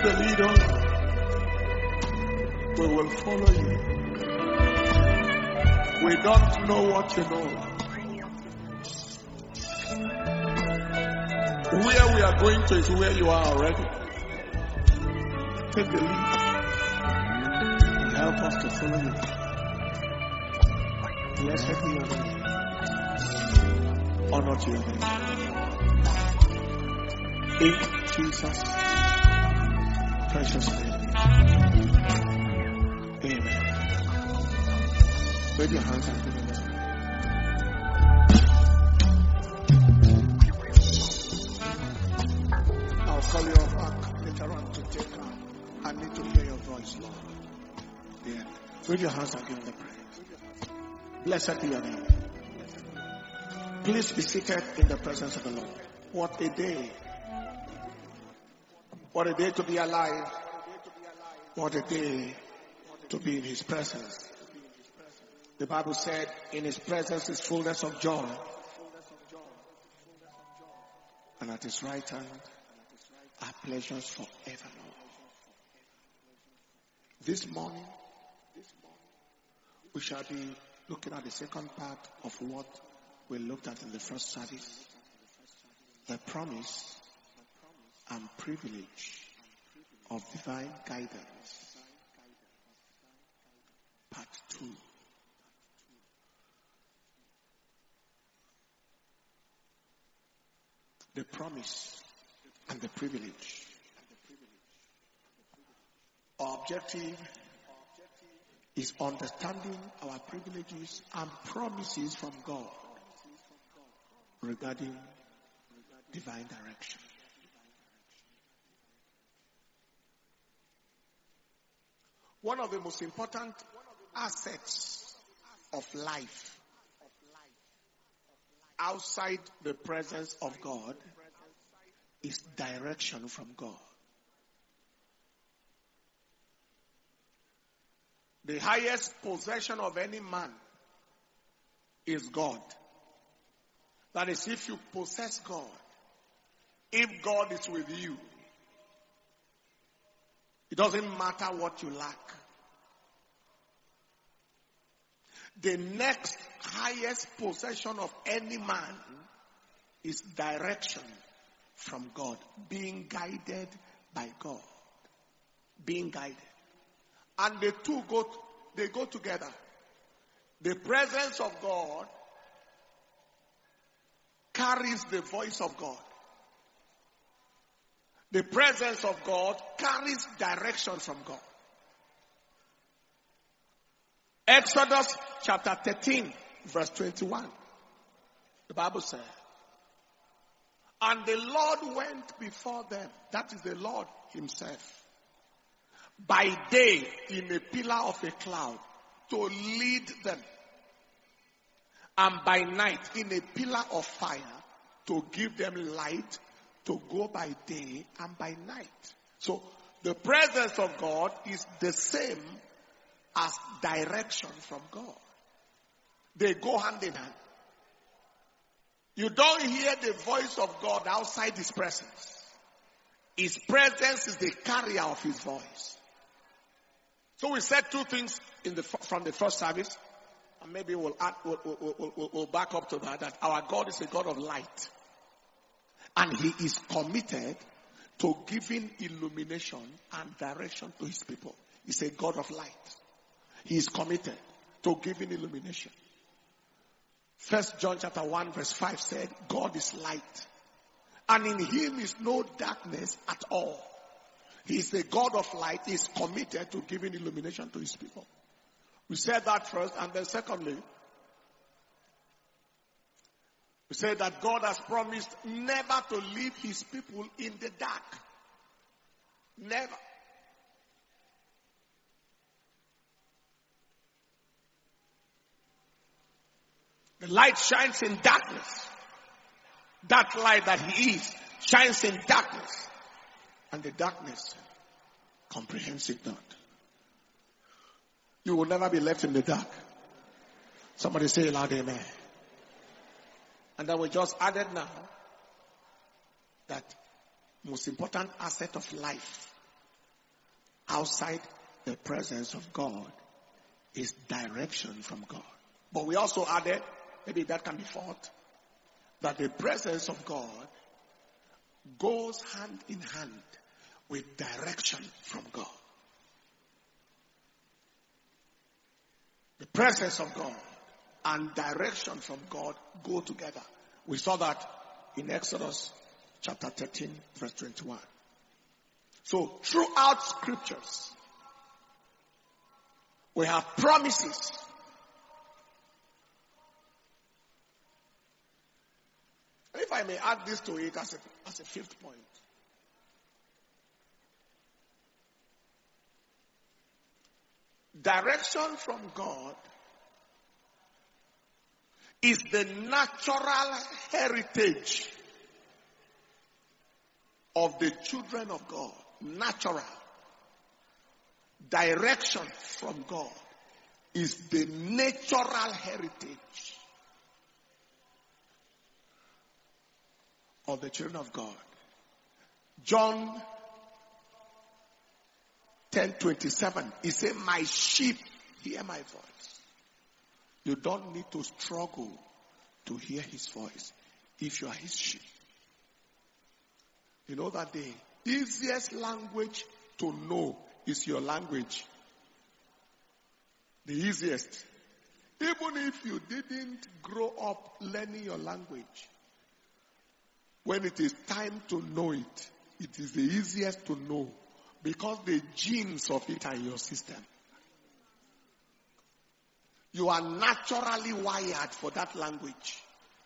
the lead, oh Lord. We will follow you. We don't know what you know. Where we are going to is where you are already. Take the lead and help us to follow you. Blessed be your name. Honor to your name. In Jesus' precious name. Amen. Wave your hands and give them a sign. I'll call you off back later on to take her. I need to hear your voice, Lord. Yeah. Wave your hands and give them the praise. Blessed be your name. Please be seated in the presence of the Lord. What a day. What a day to be alive. What a day to be in His presence. The Bible said, in His presence is fullness of joy. And at His right hand are pleasures forevermore. This morning, we shall be looking at the second part of what we looked at in the first service. The promise and privilege of divine guidance. Part 2. The promise and the privilege. Our objective is understanding our privileges and promises from God regarding divine direction. One of the most important assets of life outside the presence of God is direction from God. The highest possession of any man is God. That is, if you possess God, if God is with you, it doesn't matter what you lack. The next highest possession of any man is direction from God, being guided by God. Being guided. And the two go together. The presence of God carries the voice of God. The presence of God carries direction from God. Exodus chapter 13, verse 21. The Bible says, and the Lord went before them, that is the Lord Himself, by day in a pillar of a cloud to lead them, and by night in a pillar of fire to give them light to go by day and by night. So the presence of God is the same as direction from God. They go hand in hand. You don't hear the voice of God outside His presence. His presence is the carrier of His voice. So we said two things from the first service, and maybe we'll back up to that our God is a God of light. And He is committed to giving illumination and direction to His people. He's a God of light. He is committed to giving illumination. 1 John chapter 1 verse 5 said, God is light, and in Him is no darkness at all. He is the God of light. He is committed to giving illumination to His people. We said that first, and then secondly, we said that God has promised never to leave His people in the dark. Never. The light shines in darkness. That light that He is shines in darkness. And the darkness comprehends it not. You will never be left in the dark. Somebody say loud amen. And then we just added now that most important asset of life outside the presence of God is direction from God. But we also added, maybe that can be thought, that the presence of God goes hand in hand with direction from God. The presence of God and direction from God go together. We saw that in Exodus chapter 13, verse 21. So throughout scriptures, we have promises. If I may add this to it as a fifth point. Direction from God is the natural heritage of the children of God. Natural. Direction from God is the natural heritage of the children of God. John 10:27, he said, my sheep hear my voice. You don't need to struggle to hear his voice if you are his sheep. You know that the easiest language to know is your language. The easiest. Even if you didn't grow up learning your language, when it is time to know it, it is the easiest to know because the genes of it are in your system. You are naturally wired for that language.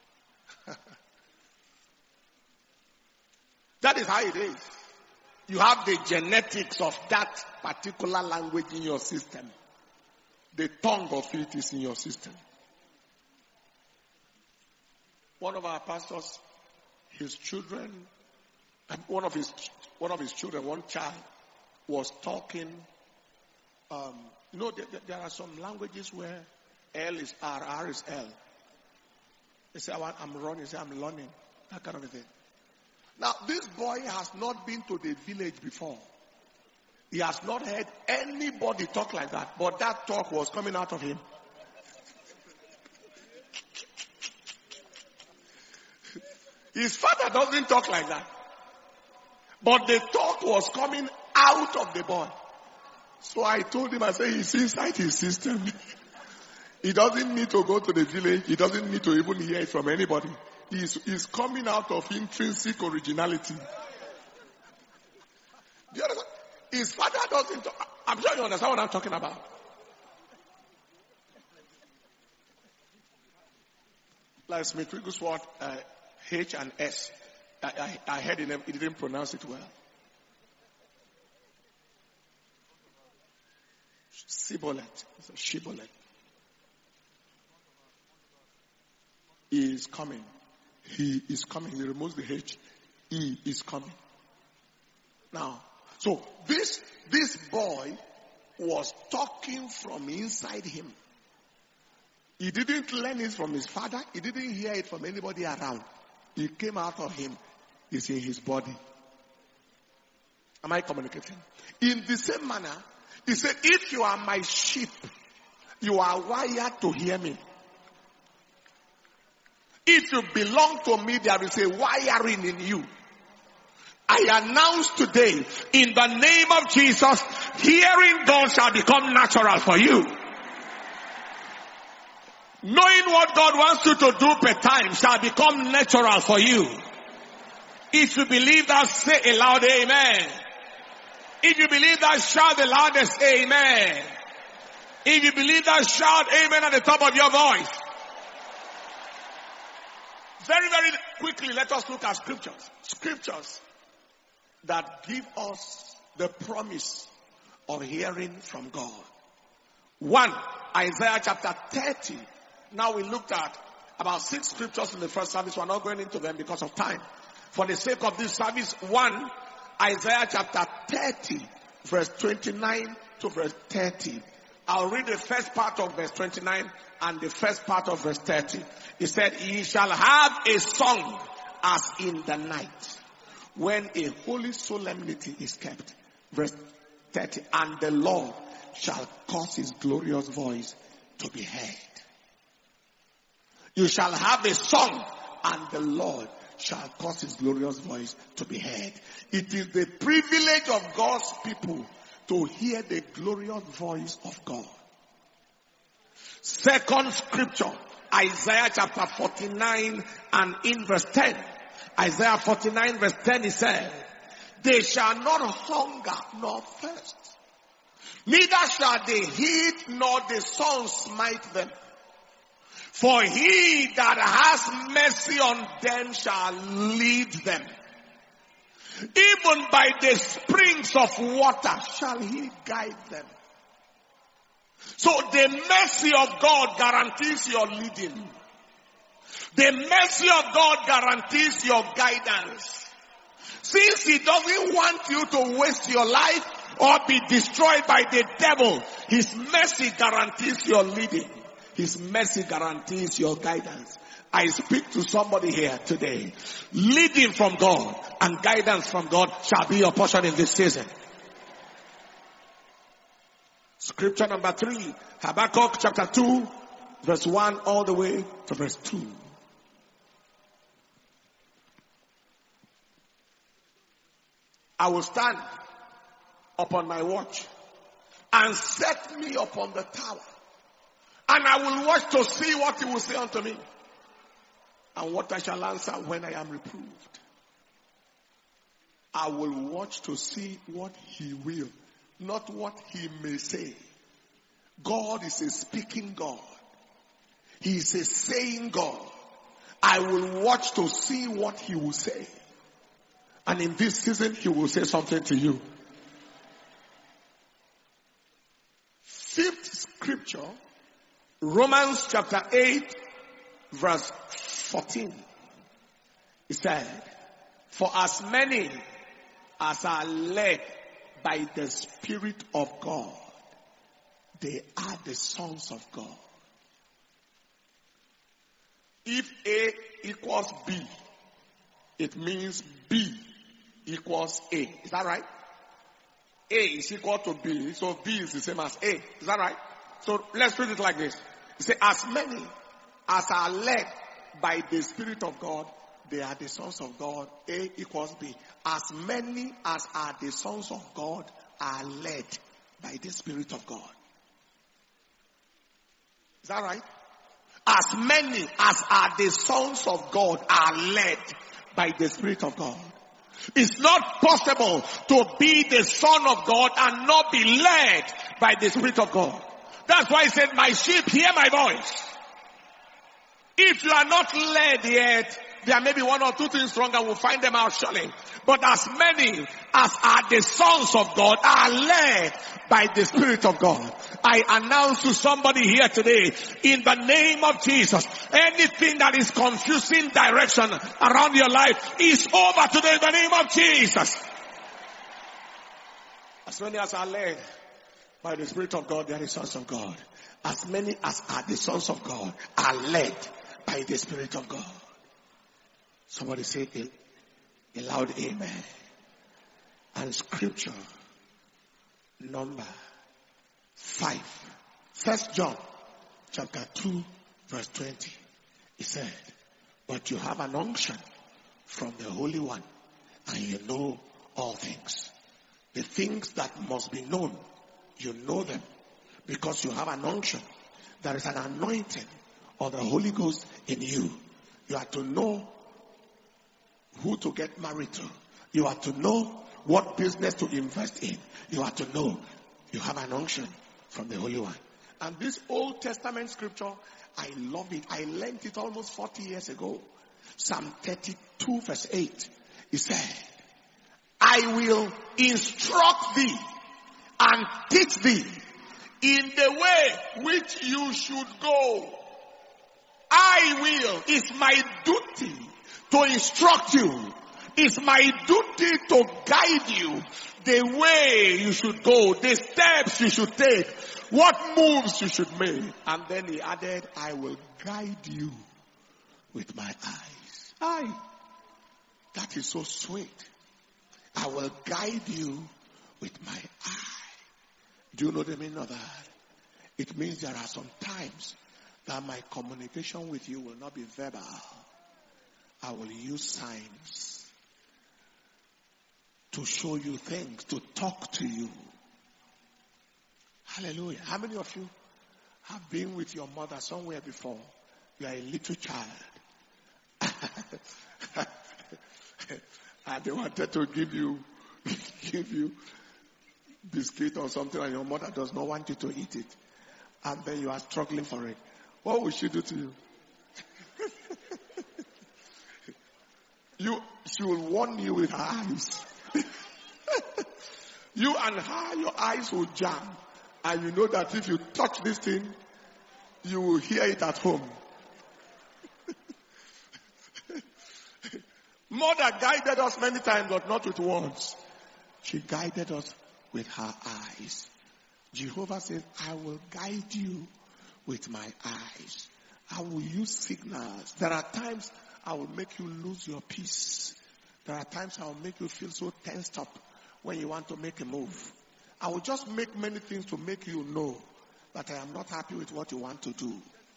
That is how it is. You have the genetics of that particular language in your system. The tongue of it is in your system. One of our pastors, his children, one of his children, one child, was talking. There are some languages where L is R, R is L. They say, I'm running. They say, I'm learning. That kind of a thing. Now, this boy has not been to the village before. He has not heard anybody talk like that. But that talk was coming out of him. His father doesn't talk like that. But the talk was coming out of the boy. So I told him, I said, he's inside his system. He doesn't need to go to the village. He doesn't need to even hear it from anybody. He's coming out of intrinsic originality. Do you understand? His father doesn't talk. I'm sure you understand what I'm talking about. Like Smith Wigglesworth, H and S. I heard he didn't pronounce it well. Shibboleth. Shibboleth. He is coming. He is coming. He removes the H. He is coming. Now, so this boy was talking from inside him. He didn't learn it from his father. He didn't hear it from anybody around. It came out of him. It's in his body. Am I communicating? In the same manner, he said, if you are my sheep, you are wired to hear me. If you belong to me, there is a wiring in you. I announce today, in the name of Jesus, hearing God shall become natural for you. Knowing what God wants you to do per time shall become natural for you. If you believe that, say a loud amen. If you believe that, shout the loudest amen. If you believe that, shout amen at the top of your voice. Very, very quickly, let us look at scriptures. Scriptures that give us the promise of hearing from God. 1, Isaiah chapter 30. Now we looked at about 6 scriptures in the first service. We're not going into them because of time. For the sake of this service, 1, Isaiah chapter 30, verse 29 to verse 30. I'll read the first part of verse 29 and the first part of verse 30. He said, ye shall have a song as in the night, when a holy solemnity is kept. Verse 30. And the Lord shall cause his glorious voice to be heard. You shall have a song, and the Lord shall cause his glorious voice to be heard. It is the privilege of God's people to hear the glorious voice of God. Second scripture, Isaiah chapter 49 and in verse 10. Isaiah 49 verse 10, he said, they shall not hunger nor thirst, neither shall the heat nor the sun smite them. For he that has mercy on them shall lead them. Even by the springs of water shall he guide them. So the mercy of God guarantees your leading. The mercy of God guarantees your guidance. Since he doesn't want you to waste your life or be destroyed by the devil, his mercy guarantees your leading. His mercy guarantees your guidance. I speak to somebody here today. Leading from God and guidance from God shall be your portion in this season. Scripture number 3, Habakkuk chapter 2, verse 1 all the way to verse 2. I will stand upon my watch and set me upon the tower, and I will watch to see what he will say unto me, and what I shall answer when I am reproved. I will watch to see what he will, not what he may say. God is a speaking God. He is a saying God. I will watch to see what he will say. And in this season, he will say something to you. Fifth scripture, Romans chapter 8, verse 14. It said, for as many as are led by the Spirit of God, they are the sons of God. If A equals B, it means B equals A. Is that right? A is equal to B, so B is the same as A. Is that right? So let's read it like this. It says, as many as are led by the Spirit of God, they are the sons of God. A equals B. As many as are the sons of God are led by the Spirit of God. Is that right? As many as are the sons of God are led by the Spirit of God. It's not possible to be the son of God and not be led by the Spirit of God. That's why he said, my sheep hear my voice. If you are not led yet, there may be one or two things wrong and we'll find them out shortly. But as many as are the sons of God are led by the Spirit of God. I announce to somebody here today, in the name of Jesus, anything that is confusing direction around your life is over today in the name of Jesus. As many as are led by the Spirit of God, they are the sons of God. As many as are the sons of God are led by the Spirit of God. Somebody say a loud amen. And scripture number 5. 1 John chapter 2 verse 20. He said, but you have an unction from the Holy One, and you know all things. The things that must be known, you know them because you have an unction. There is an anointing of the Holy Ghost in you. You are to know who to get married to. You are to know what business to invest in. You are to know you have an unction from the Holy One. And this Old Testament scripture, I love it. I learned it almost 40 years ago. Psalm 32 verse 8. It said, I will instruct thee and teach thee in the way which you should go. I will. It's my duty to instruct you. It's my duty to guide you the way you should go, the steps you should take, what moves you should make. And then he added, I will guide you with my eyes. That is so sweet. I will guide you with my eyes. Do you know the meaning of that? It means there are some times that my communication with you will not be verbal. I will use signs to show you things, to talk to you. Hallelujah. How many of you have been with your mother somewhere before? You are a little child. And they wanted to give you biscuit or something, and your mother does not want you to eat it. And then you are struggling for it. What will she do to you? She will warn you with her eyes. You and her, your eyes will jam. And you know that if you touch this thing, you will hear it at home. Mother guided us many times, but not with words. She guided us with her eyes. Jehovah says, I will guide you with my eyes. I will use signals. There are times I will make you lose your peace. There are times I will make you feel so tensed up when you want to make a move. I will just make many things to make you know that I am not happy with what you want to do.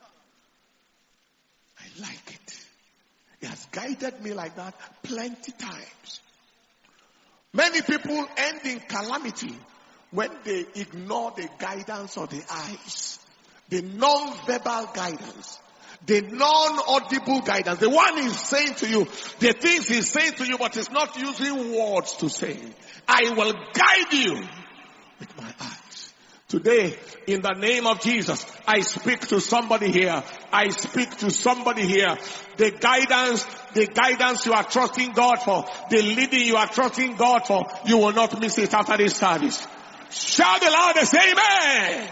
I like it. He has guided me like that plenty times. Many people end in calamity when they ignore the guidance of the eyes, the non-verbal guidance, the non-audible guidance. The one is saying to you, the things he's saying to you, but he's not using words to say. I will guide you with my eyes. Today, in the name of Jesus, I speak to somebody here. I speak to somebody here. The guidance you are trusting God for, the leading you are trusting God for, you will not miss it after this service. Shout the loudest, amen.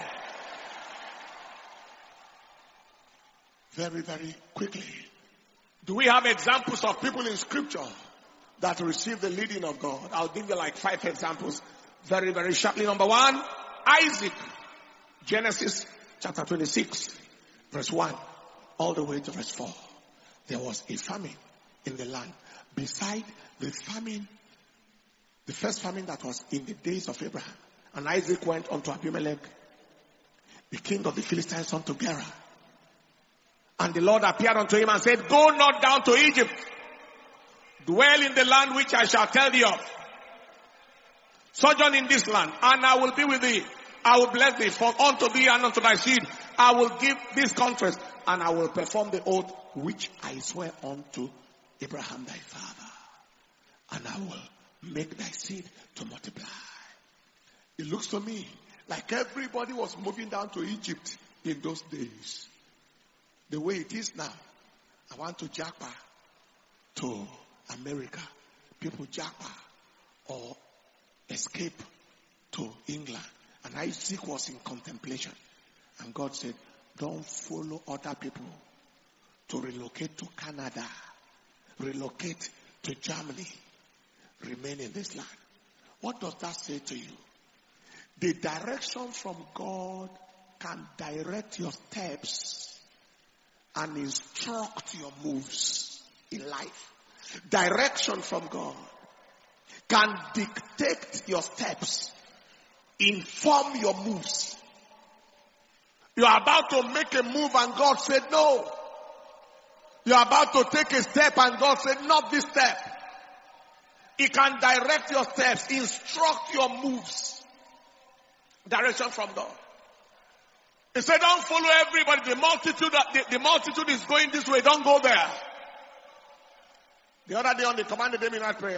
Very, very quickly. Do we have examples of people in scripture that receive the leading of God? I'll give you like 5 examples very, very shortly. Number 1, Isaac. Genesis chapter 26, verse 1, all the way to verse 4. There was a famine in the land. Beside the famine, the first famine that was in the days of Abraham. And Isaac went unto Abimelech, the king of the Philistines, unto Gerar. And the Lord appeared unto him and said, Go not down to Egypt. Dwell in the land which I shall tell thee of. Sojourn in this land, and I will be with thee. I will bless thee, for unto thee and unto thy seed I will give these countries, and I will perform the oath which I swear unto Abraham thy father. And I will make thy seed to multiply. It looks to me like everybody was moving down to Egypt in those days. The way it is now, I want to japa to America. People japa or escape to England. And Isaac was in contemplation. And God said, don't follow other people to relocate to Canada, relocate to Germany, remain in this land. What does that say to you? The direction from God can direct your steps and instruct your moves in life. Direction from God can dictate your steps, inform your moves. You are about to make a move and God said no. You are about to take a step and God said not this step. He can direct your steps, instruct your moves. Direction from God. He said don't follow everybody. The multitude is going this way. Don't go there. The other day on the commanded day midnight prayer,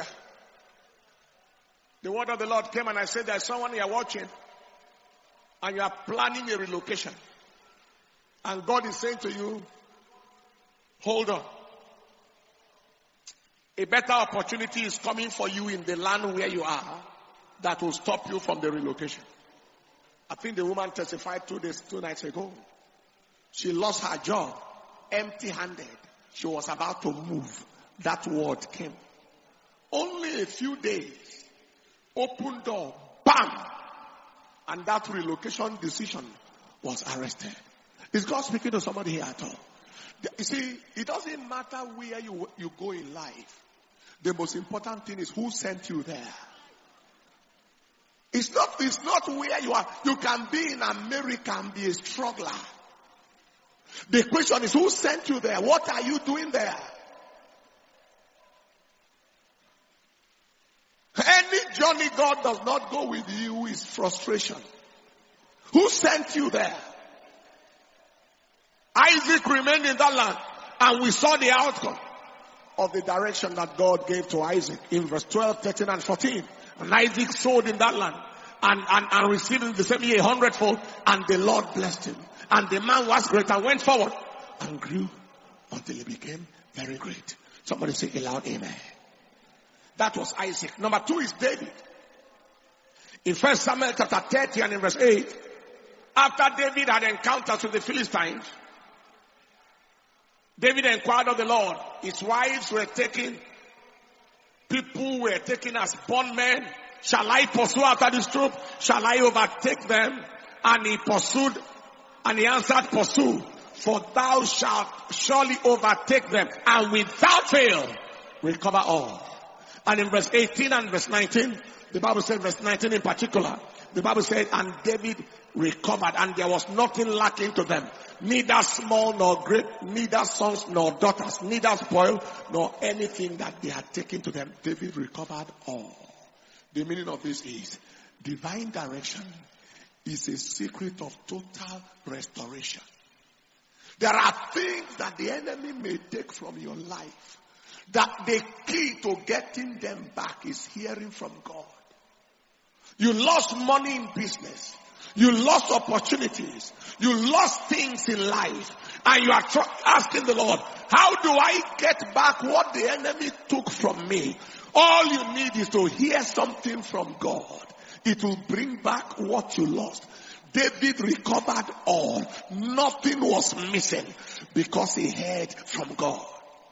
the word of the Lord came and I said there's someone here watching and you are planning a relocation. And God is saying to you, hold on. A better opportunity is coming for you in the land where you are that will stop you from the relocation. I think the woman testified 2 nights ago. She lost her job empty-handed. She was about to move. That word came. Only a few days. Open door. Bam! And that relocation decision was arrested. Is God speaking to somebody here at all? You see, it doesn't matter where you go in life. The most important thing is who sent you there. It's not where you are. You can be in America and be a struggler. The question is, who sent you there? What are you doing there? Any journey God does not go with you is frustration. Who sent you there? Isaac remained in that land, and we saw the outcome of the direction that God gave to Isaac in verse 12, 13, and 14. And Isaac sowed in that land and received in the same year 100-fold, and the Lord blessed him. And the man was great and went forward and grew until he became very great. Somebody say a loud amen. That was Isaac. Number 2 is David. In 1 Samuel chapter 30 and in verse 8, after David had encounters with the Philistines, David inquired of the Lord. His wives were taken, people were taken as bondmen. Shall I pursue after this troop? Shall I overtake them? And he pursued, and he answered, pursue, for thou shalt surely overtake them, and without fail recover all. And in verse 18 and verse 19, the Bible said, verse 19 in particular, the Bible said, and David recovered, and there was nothing lacking to them, neither small nor great, neither sons nor daughters, neither spoil nor anything that they had taken to them. David recovered all. The meaning of this is, divine direction is a secret of total restoration. There are things that the enemy may take from your life, that the key to getting them back is hearing from God. You lost money in business. You lost opportunities. You lost things in life. And you are asking the Lord, how do I get back what the enemy took from me? All you need is to hear something from God. It will bring back what you lost. David recovered all. Nothing was missing because he heard from God.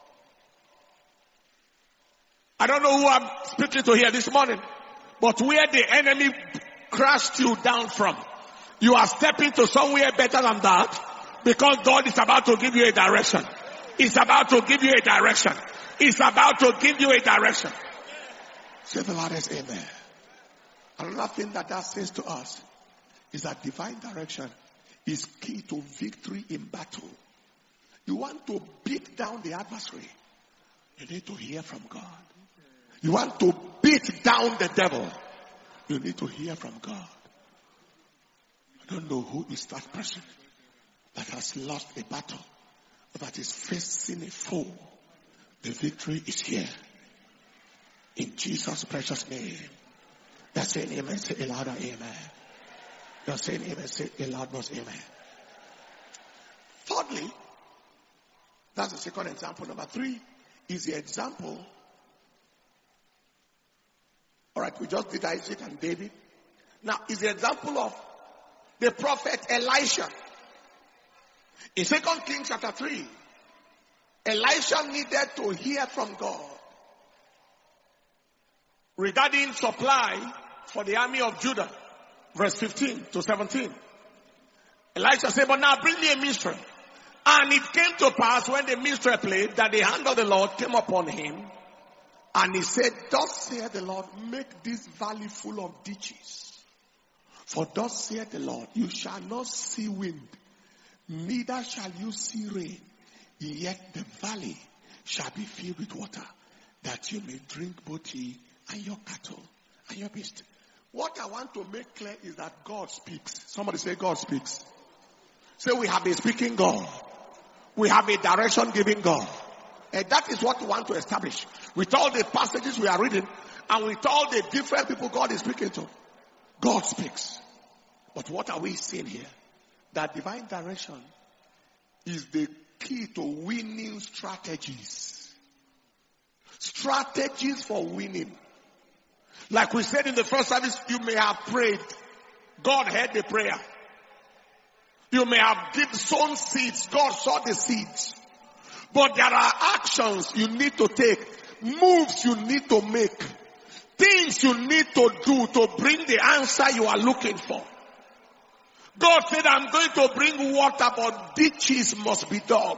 I don't know who I'm speaking to here this morning, but where the enemy crashed you down from, you are stepping to somewhere better than that, because God is about to give you a direction. He's about to give you a direction. He's about to give you a direction. Say the loudest amen. Another thing that says to us is that divine direction is key to victory in battle. You want to beat down the adversary, you need to hear from God. You want to beat down the devil, you need to hear from God. I don't know who is that person that has lost a battle, or that is facing a foe. The victory is here. In Jesus' precious name. You're saying amen, say a louder amen. You're saying amen, say a loud voice amen. Thirdly, that's the second example. Number 3 is the example. Alright, we just did Isaac and David. Now is the example of the prophet Elisha. In 2 Kings chapter 3, Elisha needed to hear from God regarding supply for the army of Judah. Verse 15 to 17. Elisha said, but now bring me a minstrel. And it came to pass when the minstrel played that the hand of the Lord came upon him. And he said, thus saith the Lord, make this valley full of ditches. For thus saith the Lord, you shall not see wind, neither shall you see rain, yet the valley shall be filled with water, that you may drink both ye and your cattle and your beast. What I want to make clear is that God speaks. Somebody say God speaks. Say we have a speaking God. We have a direction giving God. And that is what we want to establish. With all the passages we are reading, and with all the different people God is speaking to, God speaks. But what are we seeing here? That divine direction is the key to winning strategies. Strategies for winning. Like we said in the first service, you may have prayed. God heard the prayer. You may have sown seeds. God saw the seeds. But there are actions you need to take. Moves you need to make. Things you need to do to bring the answer you are looking for. God said, I'm going to bring water, but ditches must be dug.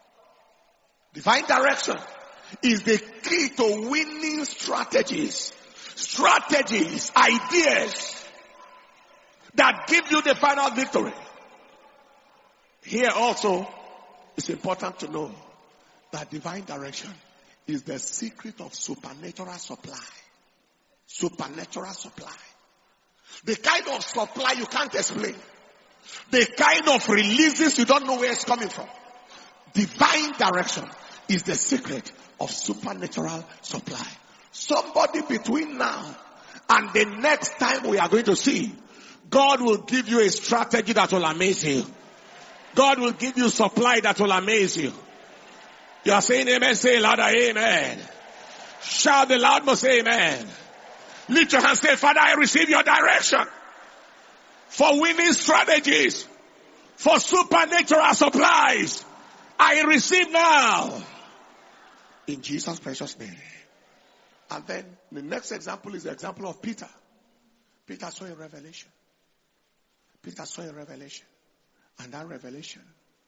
Divine direction is the key to winning strategies strategies, ideas that give you the final victory. Here also, it's important to know that divine direction is the secret of supernatural supply. Supernatural supply. The kind of supply you can't explain. The kind of releases you don't know where it's coming from. Divine direction is the secret of supernatural supply. Somebody between now and the next time we are going to see, God will give you a strategy that will amaze you. God will give you supply that will amaze you. You are saying amen, say louder, amen. Shout the loud most, amen. Lift your hand, say, Father, I receive your direction for winning strategies, for supernatural supplies. I receive now. In Jesus' precious name. And then the next example is the example of Peter. Peter saw a revelation. Peter saw a revelation. And that revelation,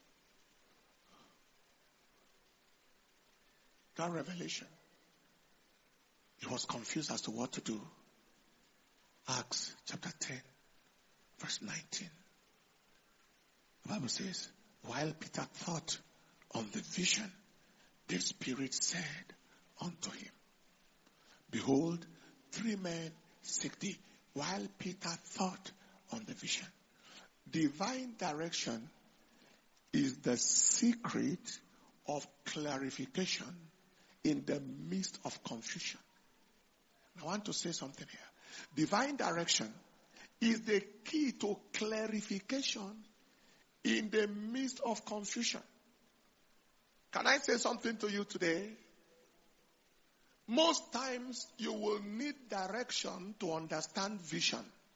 he was confused as to what to do. Acts chapter 10, verse 19. The Bible says, while Peter thought on the vision, the Spirit said unto him, behold, 3 men seek thee. While Peter thought on the vision. Divine direction is the secret of clarification in the midst of confusion. I want to say something here. Divine direction is the key to clarification in the midst of confusion. Can I say something to you today? Most times you will need direction to understand vision.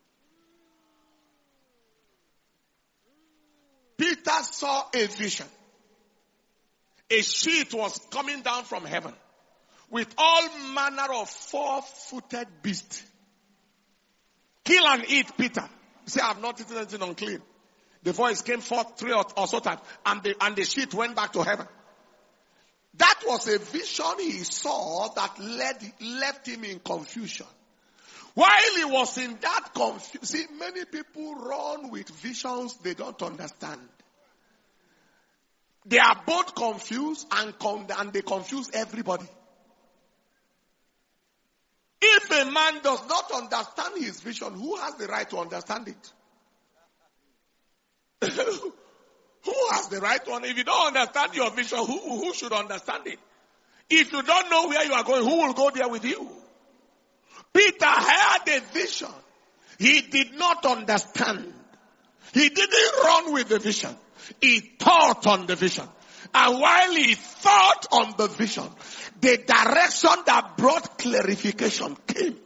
Peter saw a vision. A sheet was coming down from heaven with all manner of 4-footed beasts. Kill and eat, Peter. You say, I have not eaten anything unclean. The voice came forth 3 or so times, and the sheet went back to heaven. That was a vision he saw that left him in confusion. While he was in that confusion, see, many people run with visions they don't understand. They are both confused and they confuse everybody. If a man does not understand his vision, who has the right to understand it? Who has the right to? If you don't understand your vision, who should understand it? If you don't know where you are going, who will go there with you? Peter had a vision. He did not understand. He didn't run with the vision. He thought on the vision. And while he thought on the vision, the direction that brought clarification came.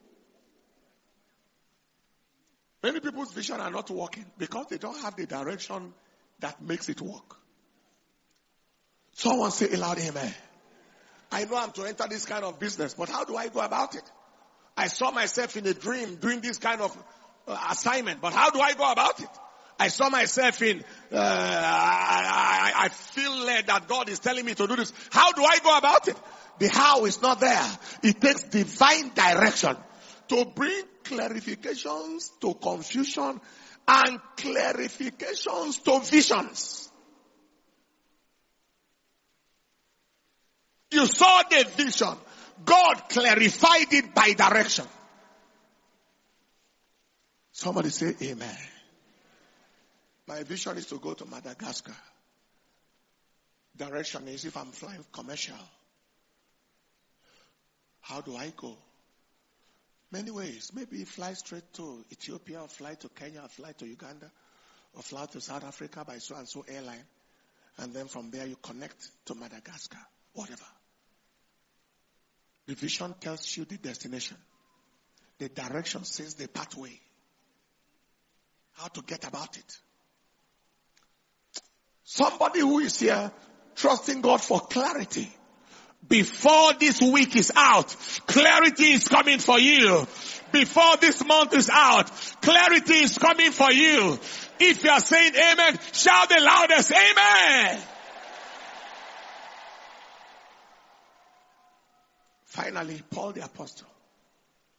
Many people's vision are not working because they don't have the direction that makes it work. Someone say aloud, amen. I know I'm to enter this kind of business, but how do I go about it? I saw myself in a dream doing this kind of assignment, but how do I go about it? I saw myself in, I feel led that God is telling me to do this. How do I go about it? The how is not there. It takes divine direction to bring clarifications to confusion and clarifications to visions. You saw the vision. God clarified it by direction. Somebody say amen. My vision is to go to Madagascar. Direction is if I'm flying commercial. How do I go? Many ways. Maybe fly straight to Ethiopia, or fly to Kenya, or fly to Uganda, or fly to South Africa by so and so airline. And then from there you connect to Madagascar. Whatever. The vision tells you the destination. The direction says the pathway. How to get about it. Somebody who is here trusting God for clarity. Before this week is out, clarity is coming for you. Before this month is out, clarity is coming for you. If you are saying amen, shout the loudest, amen. Finally, Paul the apostle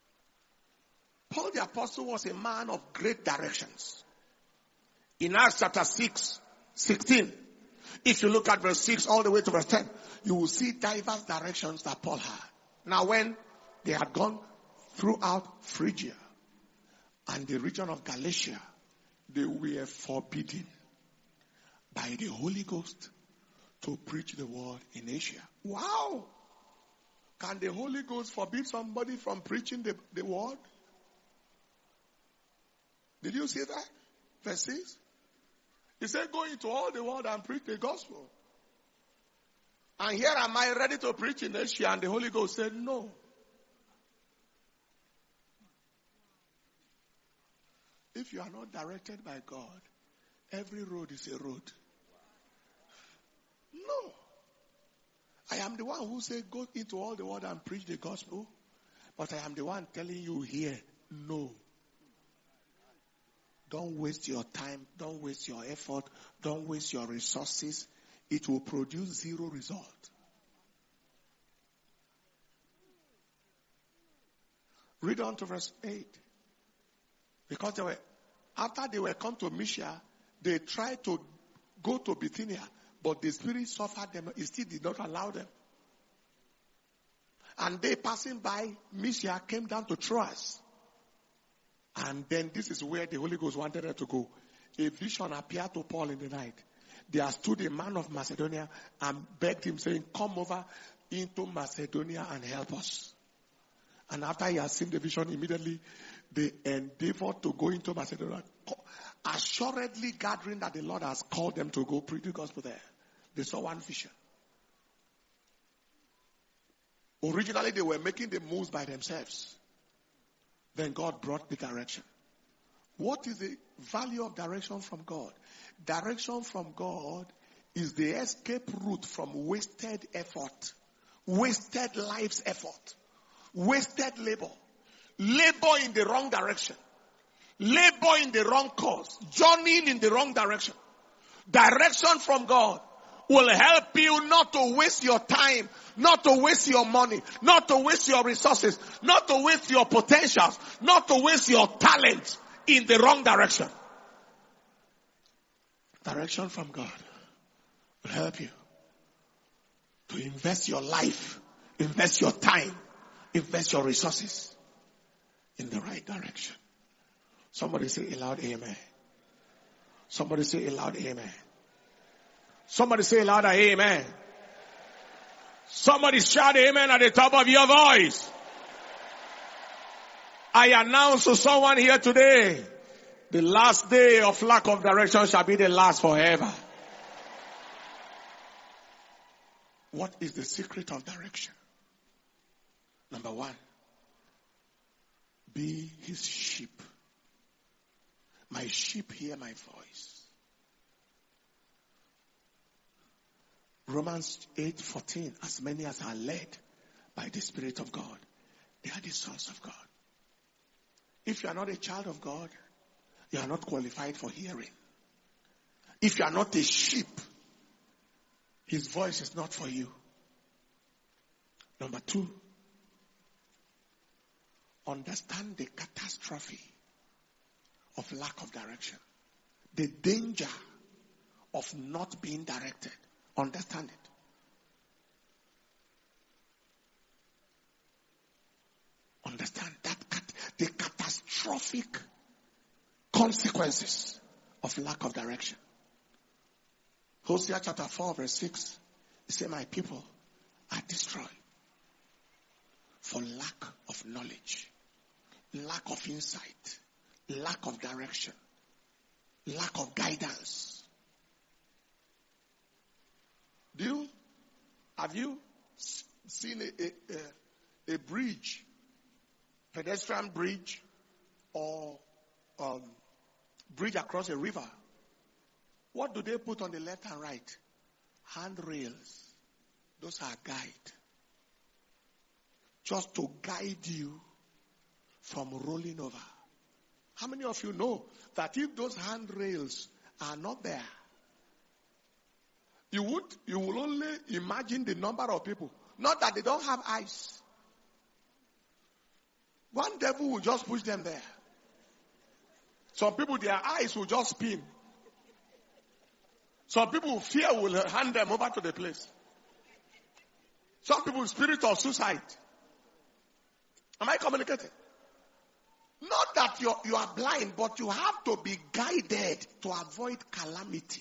Paul the apostle was a man of great directions. In Acts chapter 6, 16, if you look at verse 6 all the way to verse 10, you will see diverse directions that Paul had. Now when they had gone throughout Phrygia and the region of Galatia, they were forbidden by the Holy Ghost to preach the word in Asia. Wow! Can the Holy Ghost forbid somebody from preaching the word? Did you see that? Verse 6. He said, go into all the world and preach the gospel. And here am I ready to preach in Asia, and the Holy Ghost said no. If you are not directed by God, every road is a road. No. I am the one who said go into all the world and preach the gospel, but I am the one telling you here, no. Don't waste your time. Don't waste your effort. Don't waste your resources. It will produce zero result. Read on to verse 8. Because after they were come to Mysia, they tried to go to Bithynia, but the Spirit suffered them. He still did not allow them. And they, passing by Mysia, came down to Troas. And then this is where the Holy Ghost wanted them to go. A vision appeared to Paul in the night. There stood a man of Macedonia and begged him, saying, come over into Macedonia and help us. And after he had seen the vision, immediately they endeavored to go into Macedonia, assuredly gathering that the Lord has called them to go preach the gospel there. They saw one vision. Originally, they were making the moves by themselves. Then God brought the direction. What is the value of direction from God? Direction from God is the escape route from wasted effort, wasted life's effort, wasted labor, labor in the wrong direction, labor in the wrong cause, journeying in the wrong direction. Direction from God will help you not to waste your time, not to waste your money, not to waste your resources, not to waste your potentials, not to waste your talent in the wrong direction. Direction from God will help you to invest your life, invest your time, invest your resources in the right direction. Somebody say a loud amen. Somebody say a loud amen. Somebody say louder, amen. Somebody shout amen at the top of your voice. I announce to someone here today, the last day of lack of direction shall be the last forever. What is the secret of direction? Number one, be his sheep. My sheep hear my voice. Romans 8:14, as many as are led by the Spirit of God, they are the sons of God. If you are not a child of God, you are not qualified for hearing. If you are not a sheep, his voice is not for you. Number two, understand the catastrophe of lack of direction. The danger of not being directed. Understand it. Understand that the catastrophic consequences of lack of direction. Hosea chapter 4 verse 6. It says, my people are destroyed for lack of knowledge, lack of insight, lack of direction, lack of guidance. Have you seen a bridge, pedestrian bridge, or bridge across a river? What do they put on the left and right? Handrails. Those are guide. Just to guide you from rolling over. How many of you know that if those handrails are not there, you will only imagine the number of people. Not that they don't have eyes. One devil will just push them there. Some people, their eyes will just spin. Some people, fear will hand them over to the place. Some people, spirit of suicide. Am I communicating? Not that you are blind, but you have to be guided to avoid calamity.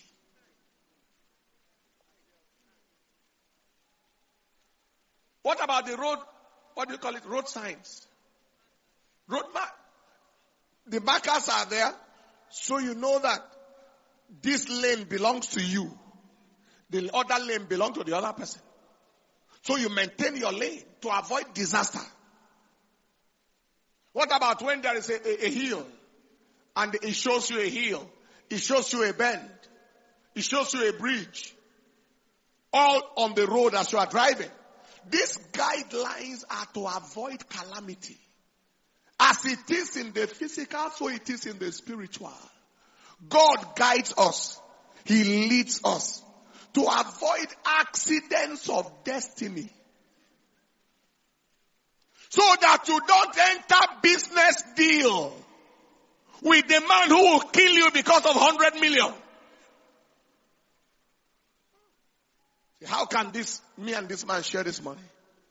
What about the road? What do you call it? Road signs. The markers are there, so you know that this lane belongs to you. The other lane belongs to the other person. So you maintain your lane to avoid disaster. What about when there is a hill and it shows you a hill, it shows you a bend, it shows you a bridge, all on the road as you are driving? These guidelines are to avoid calamity. As it is in the physical, so it is in the spiritual. God guides us. He leads us to avoid accidents of destiny. So that you don't enter business deal with the man who will kill you because of 100 million. How can me and this man share this money?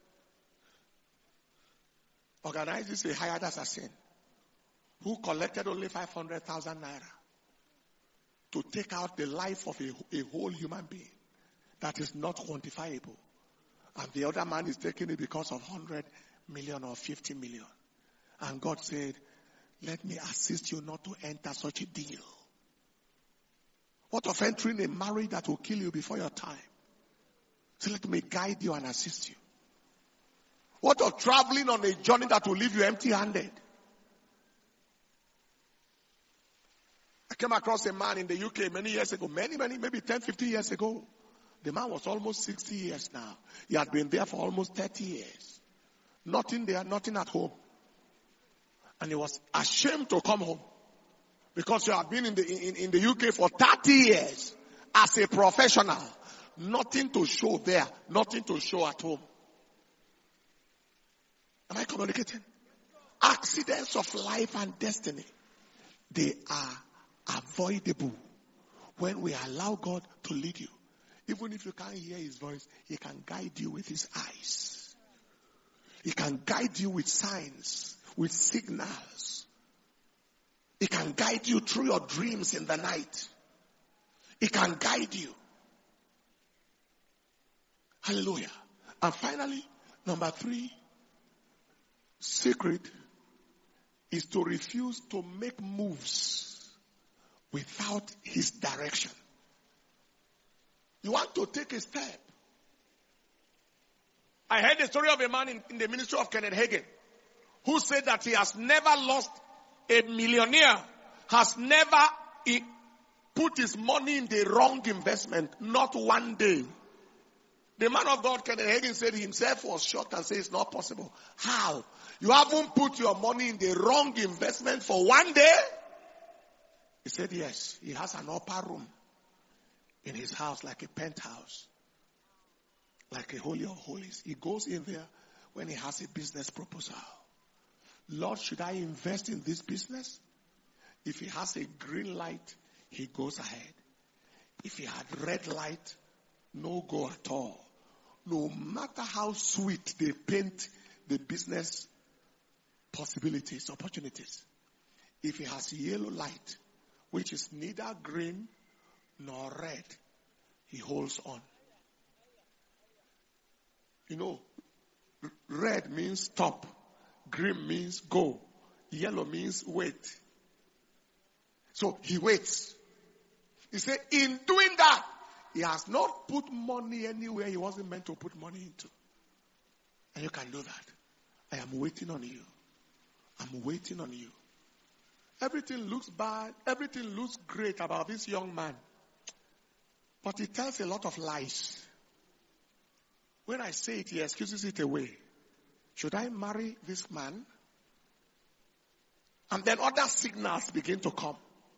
Organizes a hired assassin who collected only 500,000 naira to take out the life of a whole human being that is not quantifiable. And the other man is taking it because of 100 million or 50 million. And God said, let me assist you not to enter such a deal. What of entering a marriage that will kill you before your time? So let me guide you and assist you. What of traveling on a journey that will leave you empty-handed? I came across a man in the UK many years ago, maybe 10, 15 years ago. The man was almost 60 years now. He had been there for almost 30 years. Nothing there, nothing at home. And he was ashamed to come home. Because you have been in the UK for 30 years as a professional. Nothing to show there, nothing to show at home. Am I communicating? Accidents of life and destiny, they are avoidable when we allow God to lead you. Even if you can't hear his voice, he can guide you with his eyes. He can guide you with signs, with signals. He can guide you through your dreams in the night. He can guide you. Hallelujah. And finally, number 3, secret is to refuse to make moves without his direction. You want to take a step. I heard the story of a man in the ministry of Kenneth Hagin who said that he has never lost, a millionaire has never put his money in the wrong investment, not one day. The man of God, Kenneth Hagin, said himself was shocked and said it's not possible. How? You haven't put your money in the wrong investment for one day? He said yes. He has an upper room in his house, like a penthouse, like a holy of holies. He goes in there when he has a business proposal. Lord, should I invest in this business? If he has a green light, he goes ahead. If he had red light, no go at all. No matter how sweet they paint the business possibilities, opportunities. If he has yellow light, which is neither green nor red, he holds on. You know, red means stop. Green means go. Yellow means wait. So he waits. He said, in doing that, he has not put money anywhere he wasn't meant to put money into. And you can do that. I am waiting on you. I'm waiting on you. Everything looks bad. Everything looks great about this young man. But he tells a lot of lies. When I say it, he excuses it away. Should I marry this man? And then other signals begin to come.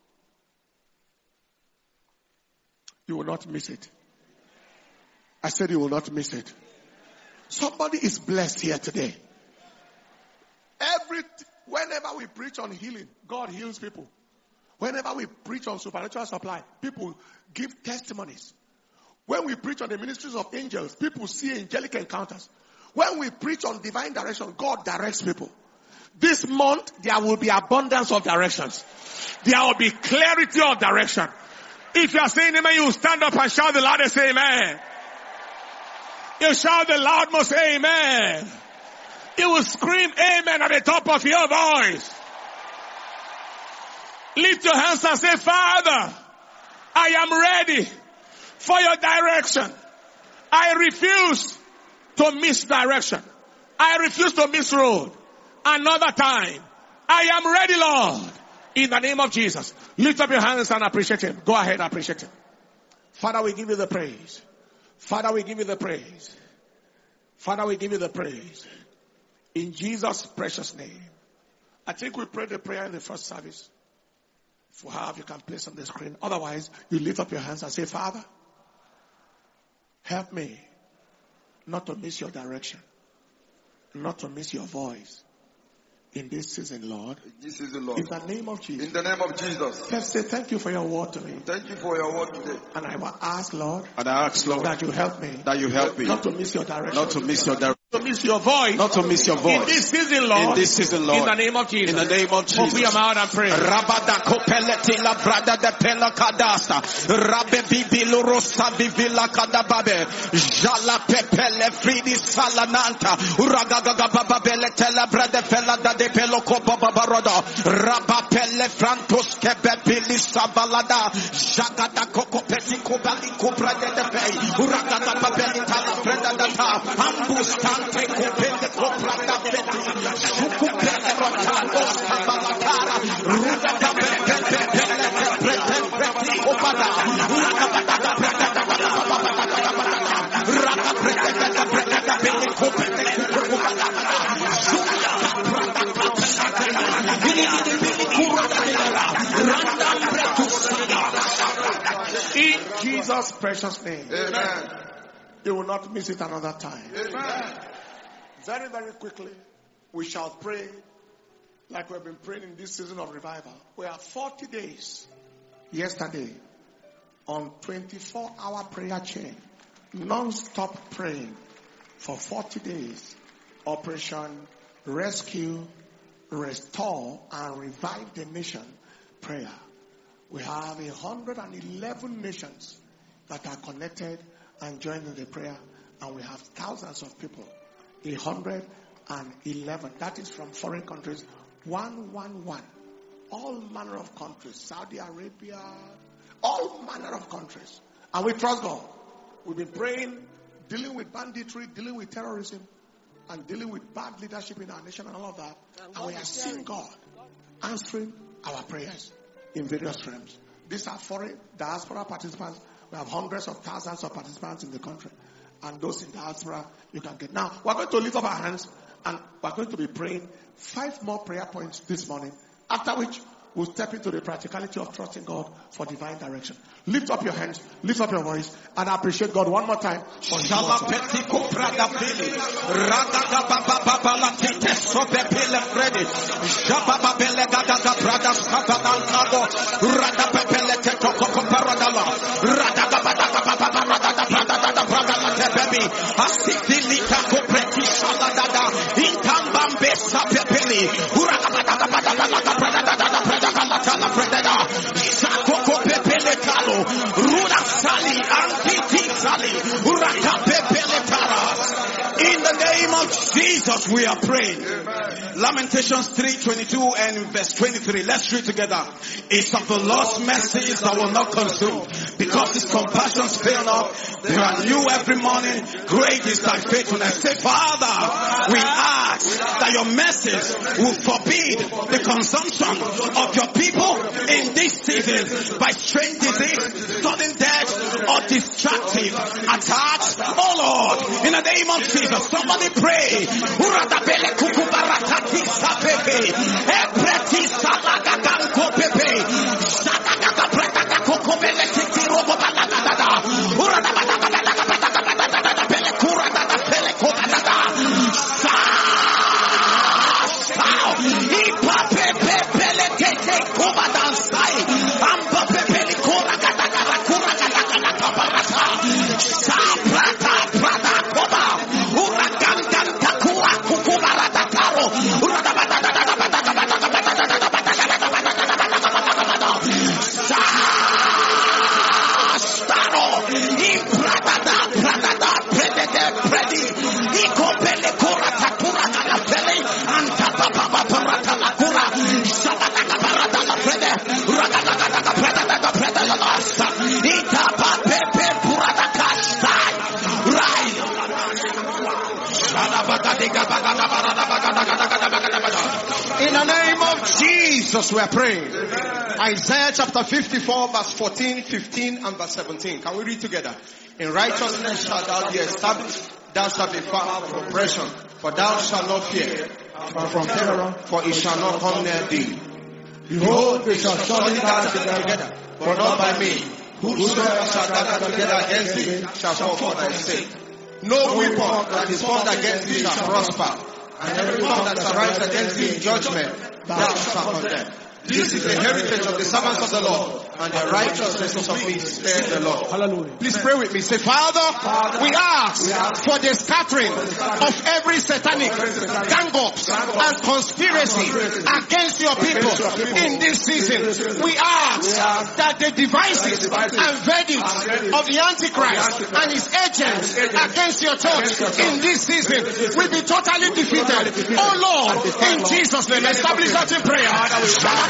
You will not miss it. I said you will not miss it. Somebody is blessed here today. Whenever we preach on healing, God heals people. Whenever we preach on supernatural supply, people give testimonies. When we preach on the ministries of angels, people see angelic encounters. When we preach on divine direction, God directs people. This month, there will be abundance of directions. There will be clarity of direction. If you are saying amen, you stand up and shout the loudest amen. You shout the loud most amen. You will scream amen at the top of your voice. Lift your hands and say, Father, I am ready for your direction. I refuse to miss direction. I refuse to miss road. Another time. I am ready, Lord. In the name of Jesus. Lift up your hands and appreciate him. Go ahead, appreciate him. Father, we give you the praise. Father, we give you the praise. Father, we give you the praise. In Jesus' precious name. I think we prayed the prayer in the first service. If you have, you can place on the screen. Otherwise, you lift up your hands and say, Father, help me not to miss your direction, not to miss your voice in this season, Lord. This is the Lord. In the name of Jesus. In the name of Jesus. Let's say thank you for your word to me. Thank you for your word today. And I will ask, Lord, that you help me. That you help me. Not to miss your direction. Not to miss your direction. To miss your voice. Not to miss your voice. In this season, Lord. In this season, Lord. In the name of Jesus. In the name of Jesus. Open your mouth and pray. Rabada kopeleti la brada de pela kadasta. Rabbe bibilo rosa vivila kadababe. Jala pepele fridi salananta. Uragaga baba bele tela brada fela da de pelo kopa babaroda. Rabba pele frantos kebe bili sabalada. Jagada koko peti kubali kubra de pei. Uragaga babeli tala brada da ta. Ambus tante kopende kopra da peti. Shukupele rotando sabalatara. Ruda da pele pele pele opada. Raga da brada da Raga brada da pele kopende kopala. In Jesus' precious name. Amen. You will not miss it another time. Amen. Very, very quickly, we shall pray like we've been praying in this season of revival. We are 40 days yesterday on 24-hour prayer chain, non-stop praying for 40 days. Operation Rescue, Restore, and Revive the Nation prayer. We have 111 nations that are connected and joined in the prayer, and we have thousands of people. 111. That is from foreign countries. 111. All manner of countries. Saudi Arabia. All manner of countries. And we trust God. We've been praying, dealing with banditry, dealing with terrorism, and dealing with bad leadership in our nation and all of that. And we have seen God answering our prayers in various realms. These are foreign diaspora participants. We have hundreds of thousands of participants in the country. And those in diaspora, you can get. Now, we're going to lift up our hands and we're going to be praying 5 more prayer points this morning. After which, we'll step into the practicality of trusting God for divine direction. Lift up your hands, lift up your voice, and appreciate God one more time. In the name of Jesus, we are praying. Amen. Lamentations 3:22 and verse 23. Let's read together. It's of the Lord's mercies that will not consume, because his compassions fail not. They are new every morning. Great is thy faithfulness. Say, Father, we ask that your mercies will forbid the consumption of your people in this season by strange disease, sudden death, or destructive attacks. Oh Lord, in the name of Jesus, somebody pray. In the name of Jesus, we are praying. Isaiah chapter 54, verse 14, 15, and verse 17. Can we read together? In righteousness shalt thou be established. Thou shalt be far from oppression. For thou shalt not fear from terror, for it shall not come near thee. Behold, we shall surely gather together, but not by me. Whosoever shall gather together against thee shall fall for thy sake. No weapon that is formed against thee shall prosper, and every tongue that shall rise against thee in judgment thou shalt condemn. This is the heritage of the servants of the Lord, and the righteousness of me saith the Lord. Hallelujah. Please pray with me. Say, Father, we ask for the scattering of every satanic gang-ups and conspiracy against your people in this season. We ask that the devices and verdicts of the Antichrist and his agents against your church in this season will be totally defeated. Oh Lord, in Jesus' name, establish that in prayer.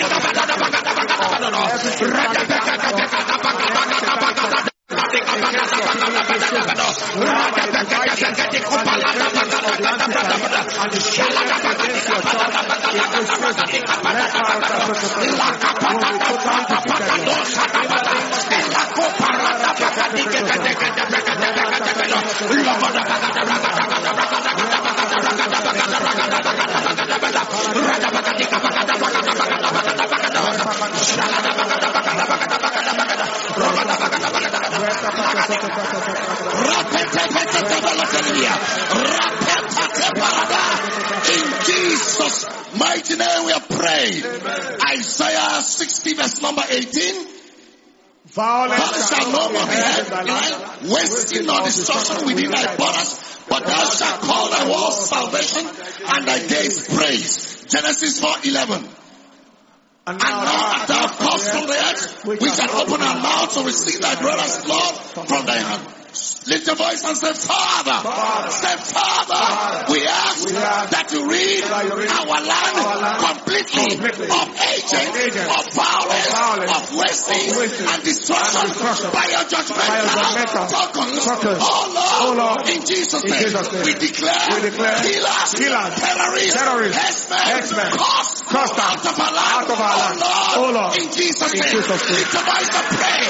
In Jesus' mighty name we are praying. Isaiah 60 verse number 18. Violence shall no more be had, wasting nor destruction within thy borders, but thou shalt call thy walls salvation and thy gates praise. Genesis 4:11. And now art thou caused from the earth, we shall open our mouth to receive thy brother's blood from thy hand. Lift your voice and say, Father, we ask that you rid our land completely of agents, of violence, of wasting and destruction by your judgmental tokens. Oh Lord, in Jesus' name, we declare killers, terrorists, herdsmen, cast out of our land. Oh Lord, in Jesus' name, lift your voice and pray.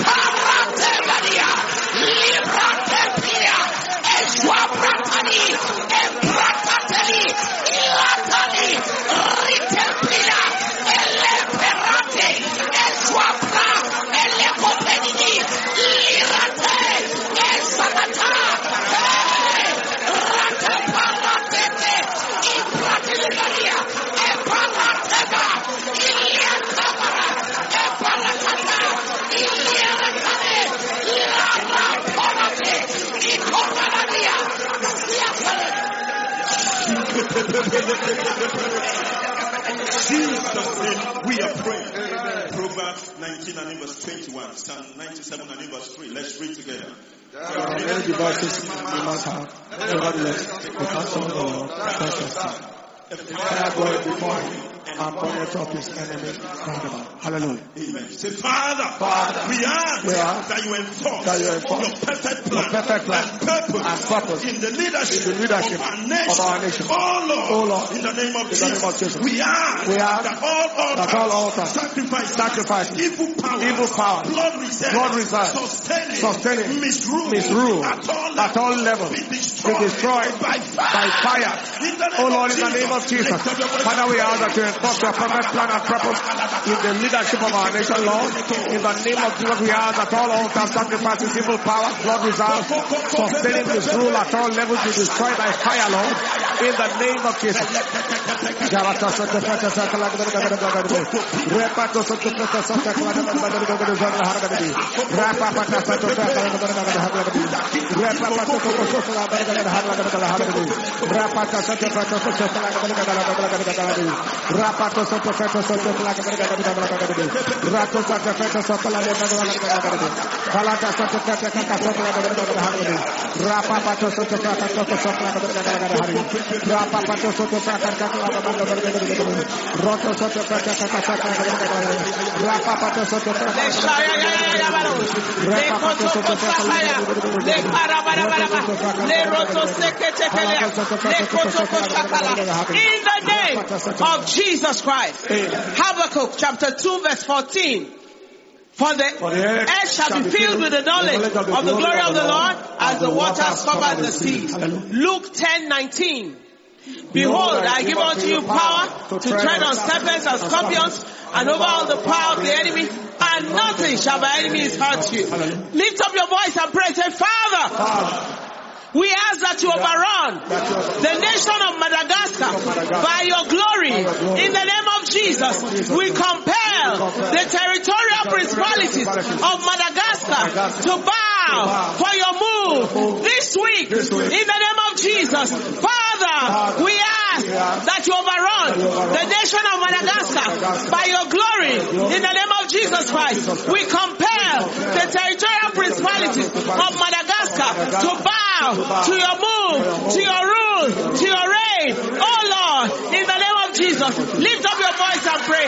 Jesus' name we are praying. Proverbs 19 and verse 21. Psalm 97 and verse 3. Let's read together. There are many devices we must have. Nevertheless, the counsel of the Lord is trusted. The fire going before him and burneth up his enemies round about. Hallelujah. Amen. Say, Father, we ask that you enforce your perfect plan and purpose in the leadership of our nation. Oh Lord, in the name of Jesus, we ask that all altars, sacrifice, evil power, blood reserve, sustaining, misrule at all levels, be destroyed by fire. Oh Lord, in the name of Jesus, Father, we ask that you enforce your perfect plan and purpose in the leadership of our nation, Lord. In the name of Jesus, we ask that all altars, sacrifices, evil power, blood reserve, sustaining, misrule at all levels, be destroyed by fire, Lord. In the name of Jesus. In the name of Jesus Christ. Habakkuk chapter 2 verse 14. For the earth shall be filled with the knowledge of the glory of the Lord as the waters cover the sea. Luke 10:19. Behold, I give unto you power to tread on serpents and scorpions and over all the power of the enemy, and nothing shall by enemies hurt you. Lift up your voice and pray. Say, Father, we ask that you overrun the nation of Madagascar by your glory. In the name of Jesus, we compel the territorial principalities of Madagascar to bow for your move this week. In the name of Jesus, Father, we ask that you overrun the nation of Madagascar by your glory. In the name of Jesus Christ, we compel the territorial principalities of Madagascar to bow to your move, to your rule, to your reign. Oh Lord, in the name of Jesus, lift up your voice and pray.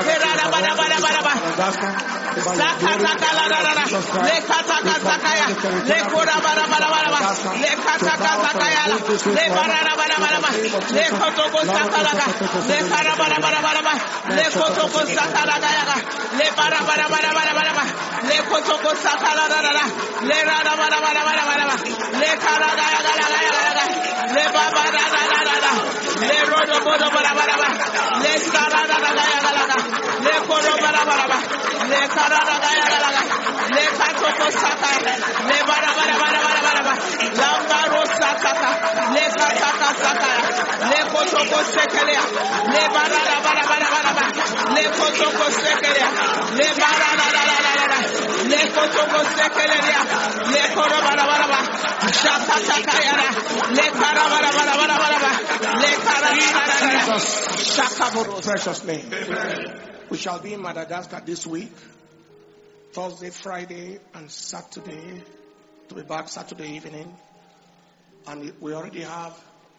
Precious name. We shall be in Madagascar this week, Thursday, Friday, and Saturday. To be back Saturday evening, and we already have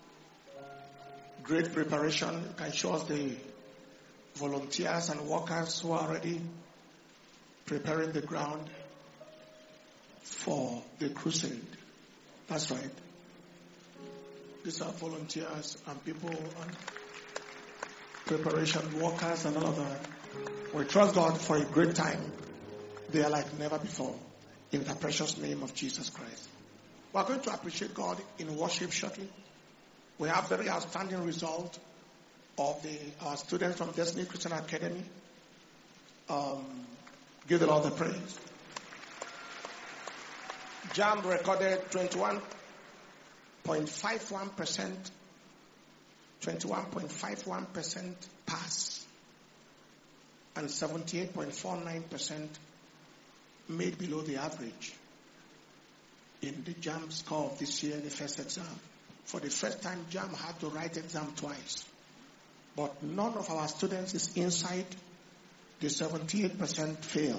great preparation. You can show us the volunteers and workers who are already preparing the ground for the crusade. That's right. These are volunteers and people and preparation workers and all of that. We trust God for a great time. They are like never before. In the precious name of Jesus Christ. We are going to appreciate God in worship shortly. We have very outstanding result of our students from Destiny Christian Academy. Give the Lord the praise. JAMB recorded 21.51% pass, and 78.49% made below the average in the JAMB score of this year, the first exam. For the first time, JAMB had to write exam twice. But none of our students is inside the 78% fail.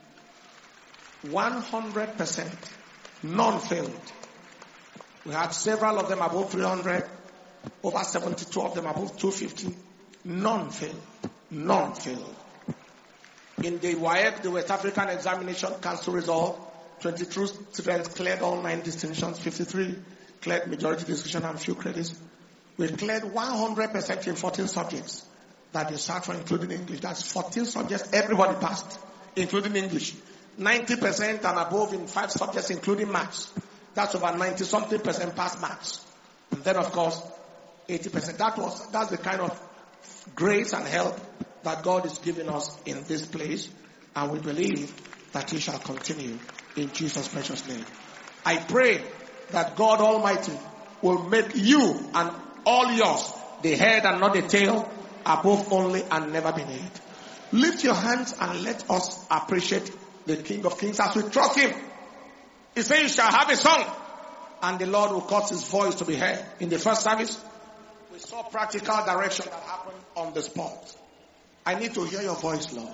100%, none failed. We had several of them above 300, over 72 of them above 250. None failed. None failed. In the WAEC, the West African Examination Council result, 22 students cleared all 9 distinctions, 53 cleared majority distinction and few credits. We cleared 100% in 14 subjects that they sat for, including English. That's 14 subjects, everybody passed, including English. 90% and above in 5 subjects, including maths. That's over 90-something% passed maths. And then, of course, 80%. That's the kind of grace and help that God is giving us in this place, and we believe that He shall continue in Jesus' precious name. I pray that God Almighty will make you and all yours the head and not the tail, above only and never beneath. Lift your hands and let us appreciate the King of Kings as we trust Him. He says, "You shall have a song, and the Lord will cause His voice to be heard." In the first service, we saw practical direction that happened on the spot. I need to hear your voice, Lord.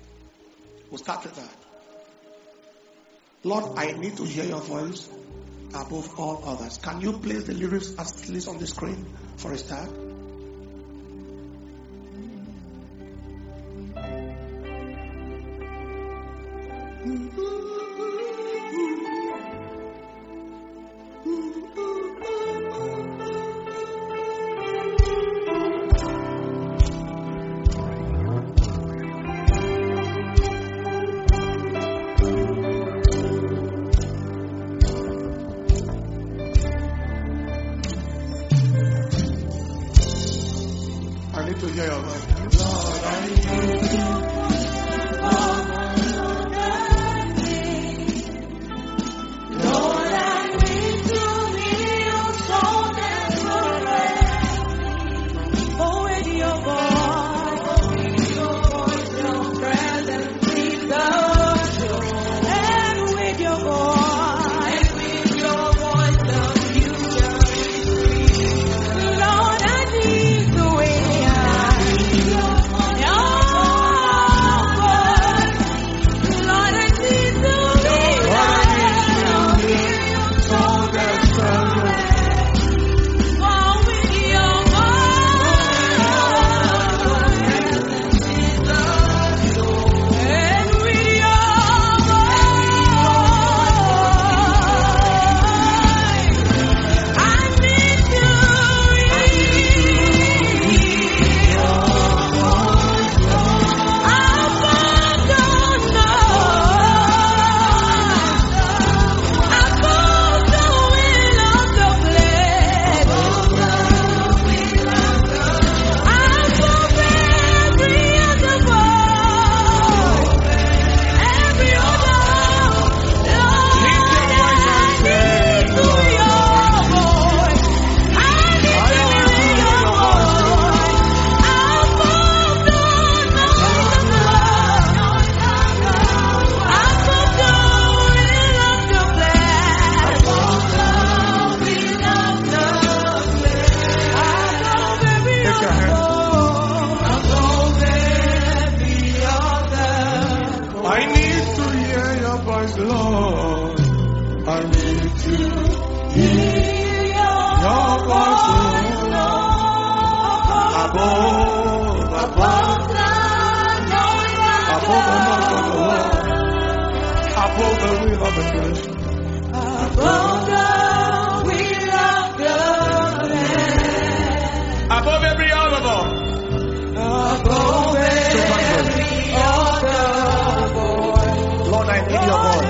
We'll start with that. Lord, I need to hear your voice above all others. Can you place the lyrics at least on the screen for a start? To hear your voice. Lord, I need you. Lord, I need to hear your song and forever. Oh, with your voice, your presence is the joy. And with your voice, the future is free. Lord, I need to hear. Lord, I need to hear your voice, above the will of the flesh, above the will of the flesh, above every other law, above every other voice. Lord, I need your voice.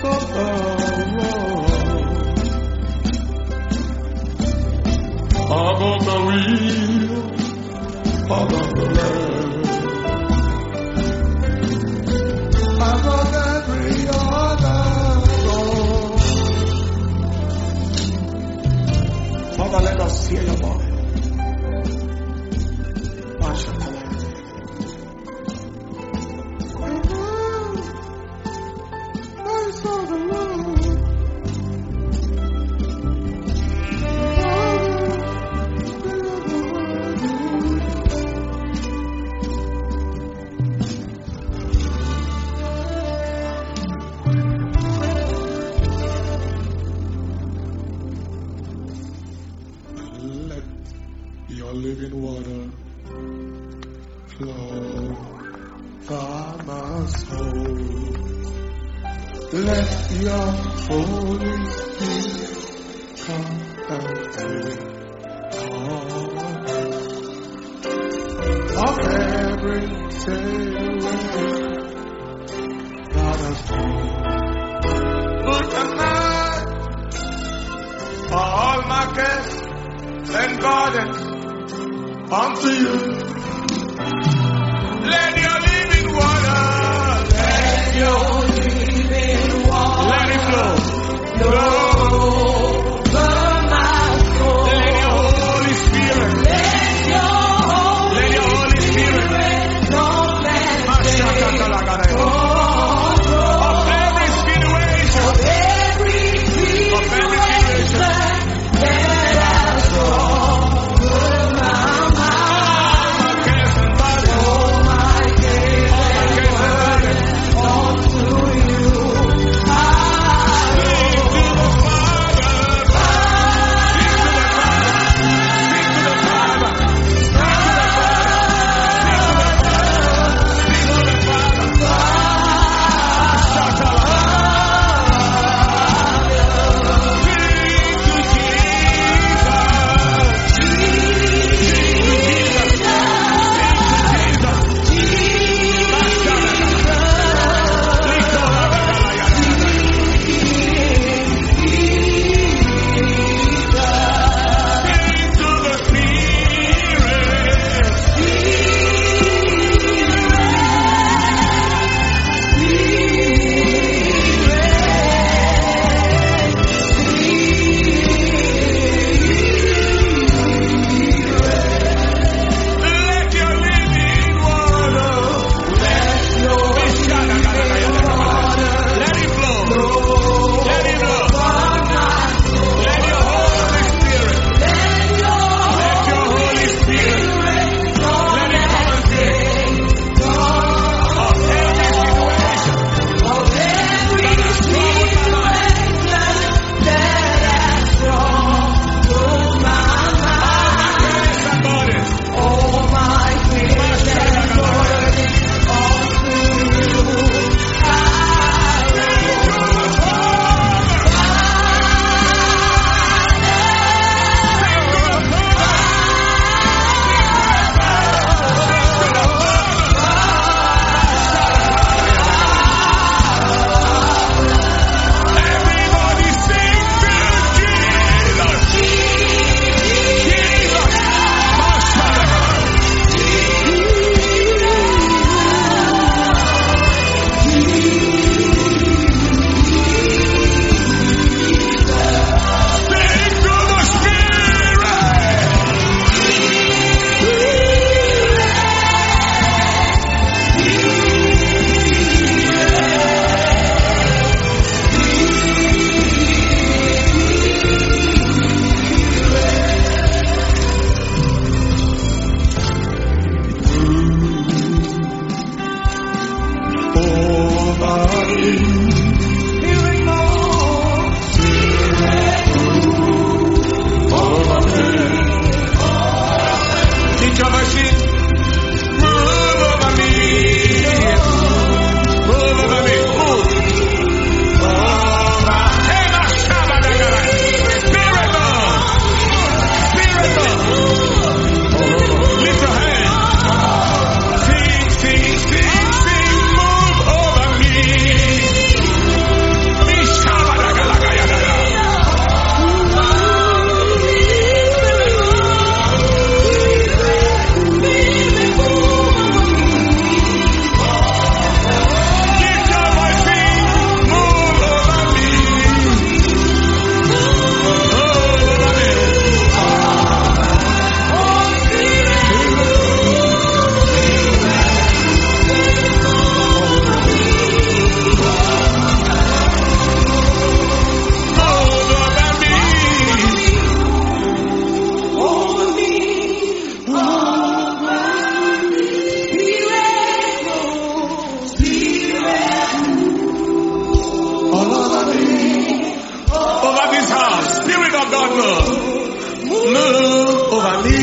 of the world, above the wheel, above the land, above every other God. Father, let us hear your voice. Living water flow from my soul. Let your Holy Spirit come and take of every sin that has been. Good night, all my guests and gardens. Unto you, let your living water, let your living water, let it flow, flow over my soul. Let your Holy Spirit, let your Holy Spirit, come and take of every situation, of every situation that I saw. Spirit of God, move over me.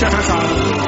your hands out.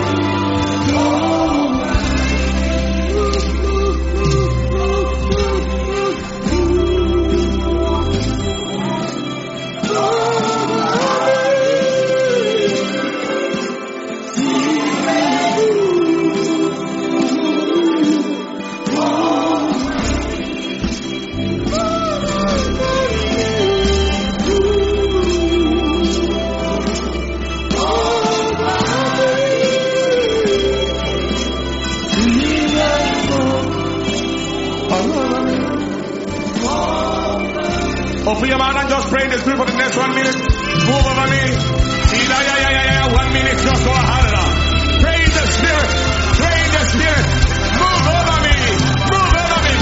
Open your mouth and just pray in the Spirit for the next 1 minute. Move over me. 1 minute, just go ahead. Pray in the Spirit. Pray in the Spirit. Move over me. Move over me.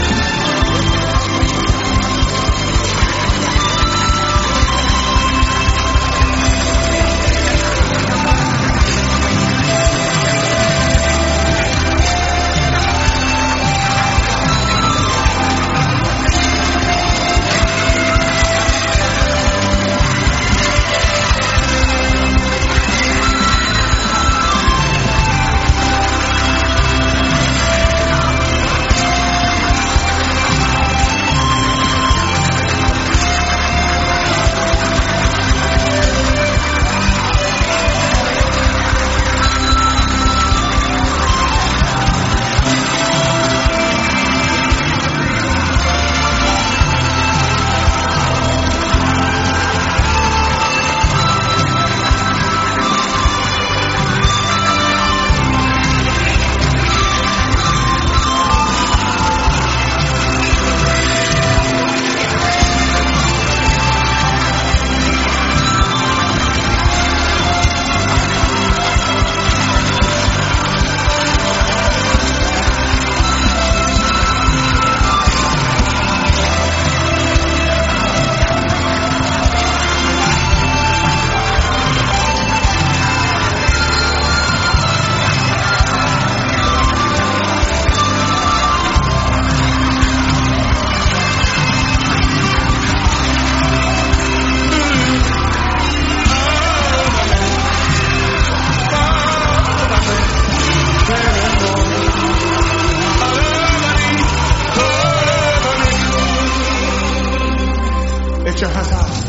Lift your hands out.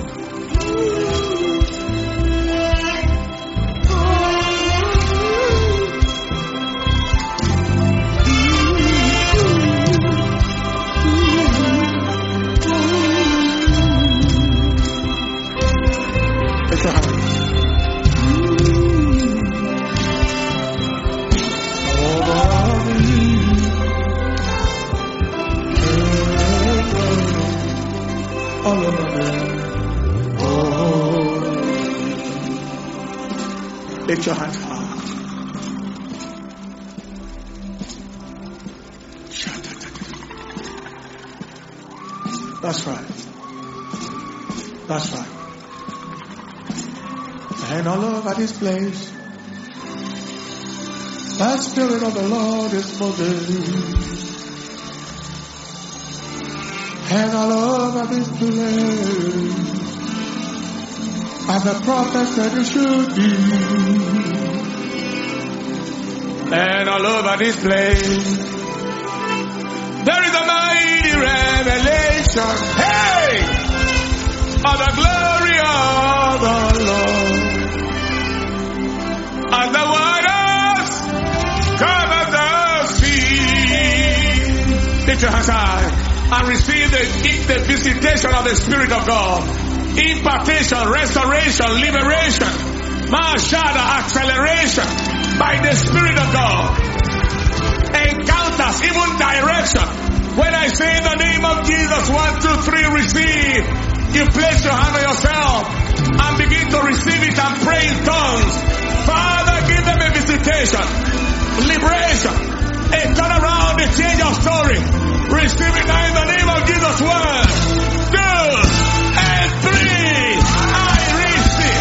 Lift your hands. All over me. Oh. Lift your hands high. That's right. That's right. And all over this place, the Spirit of the Lord is moving. And all over this place, as the prophet said it should be. And all over this place, there is a mighty revelation, hey, of the glory of the Lord. As the waters cover the sea. Lift your hands high and receive the visitation of the Spirit of God. Impartation, restoration, liberation, Mashada, acceleration by the Spirit of God. Encounters, even direction. When I say in the name of Jesus, 1, 2, 3, receive. You place your hand on yourself and begin to receive it and pray in tongues. Father, give them a visitation, liberation, a turnaround, a change of story. Receive it now in the name of Jesus. 1, 2, and 3. I receive.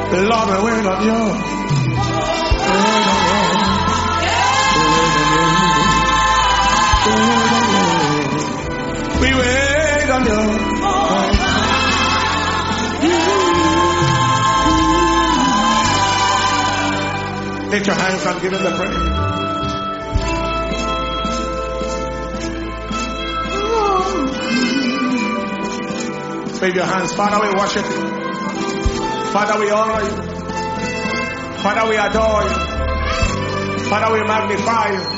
Lord, we wait on you. We wait on you. Lift your hands and give him the praise. Wave your hands. Father, we worship you. Father, we honor you. Father, we adore you. Father, we magnify you.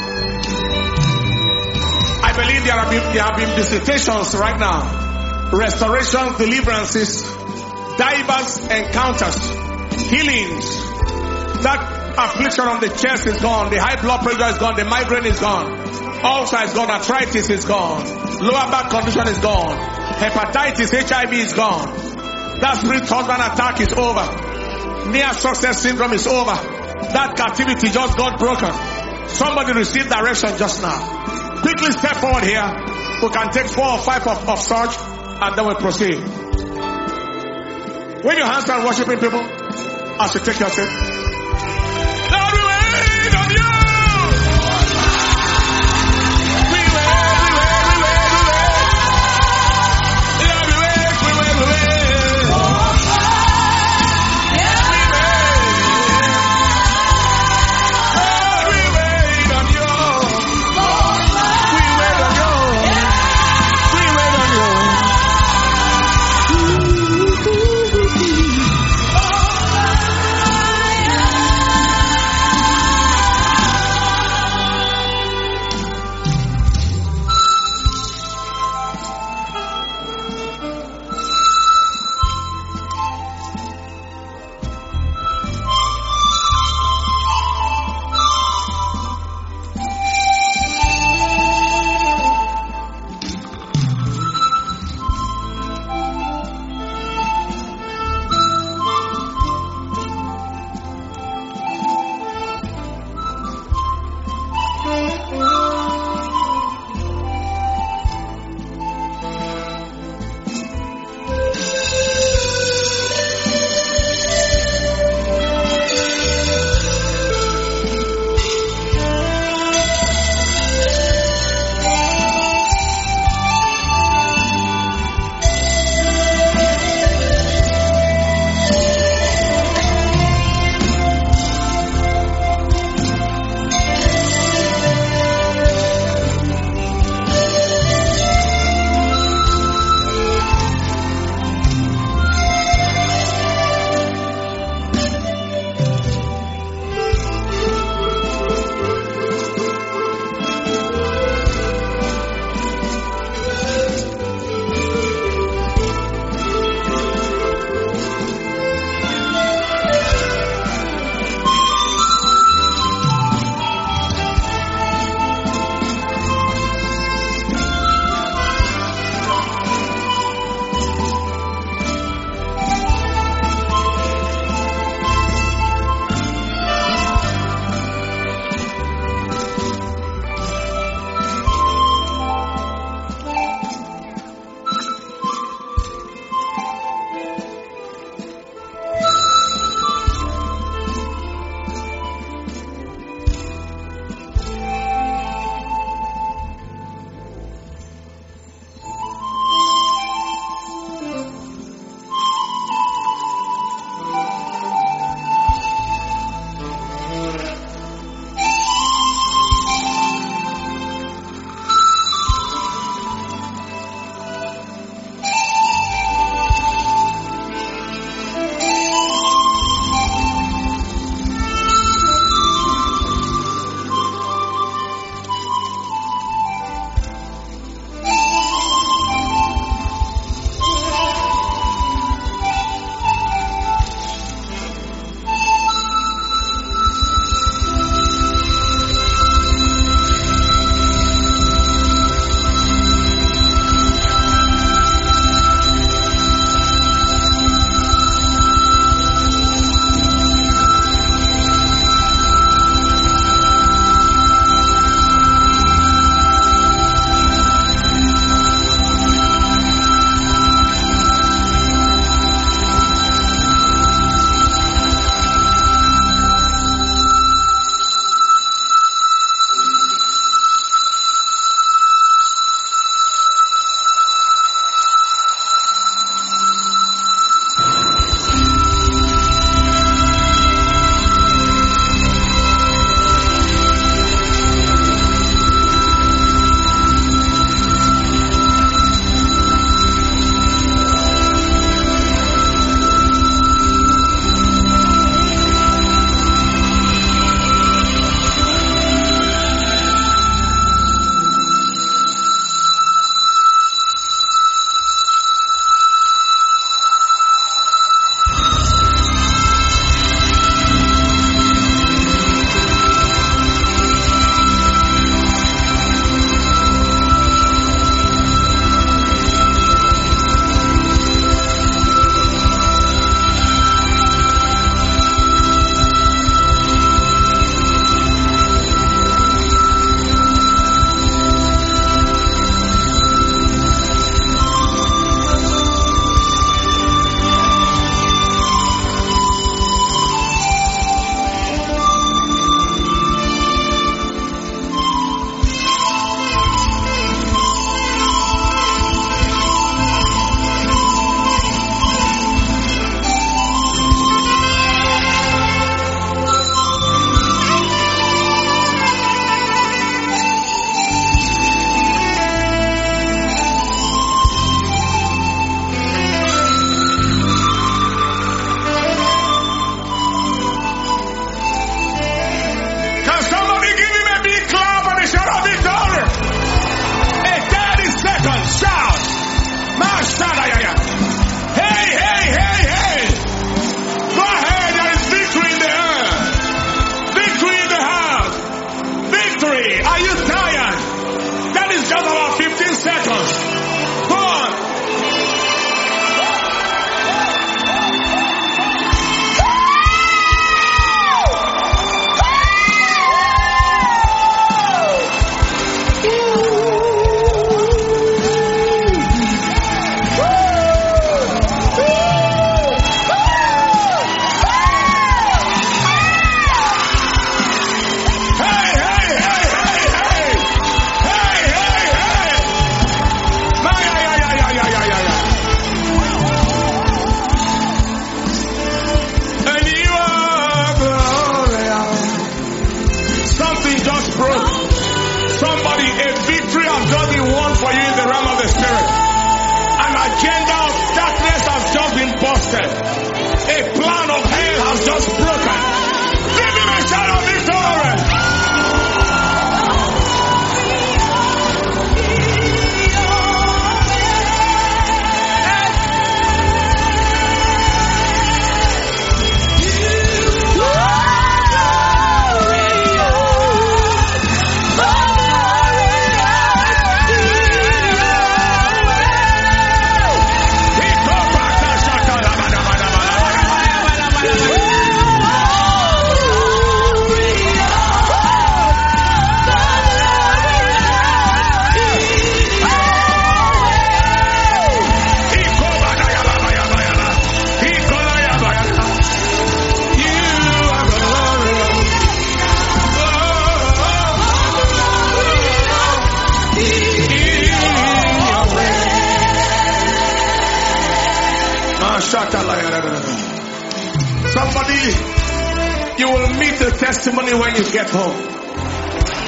I believe there have been visitations right now. Restorations, deliverances, diverse encounters, healings. That affliction on the chest is gone. The high blood pressure is gone. The migraine is gone. Ulcer is gone. Arthritis is gone. Lower back condition is gone. Hepatitis, HIV is gone. That spirit husband attack is over. Near success syndrome is over. That captivity just got broken. Somebody received direction just now. Quickly step forward here. We can take 4 or 5 of such and then we proceed. Wave your hands and worshiping people as you take your seat. Lord, we wait on you. We wait. Lord, we wait. Somebody, you will meet the testimony when you get home.